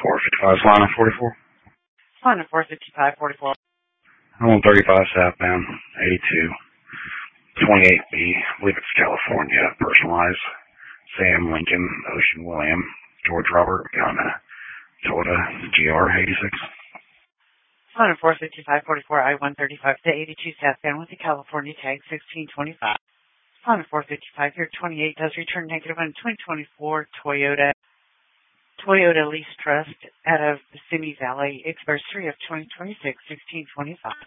455 line 44. Honda 45544. I'm on 35 southbound, 82, 28B. I believe it's California. Personalized. Sam Lincoln, Ocean William, George Robert, on a Toyota GR86. Honda 45544 I-135 to 82 southbound with the California tag 1625. Honda 455 here, 28 does return negative on 2024 Toyota Lease Trust out of Simi Valley, expiration of 2026 1625.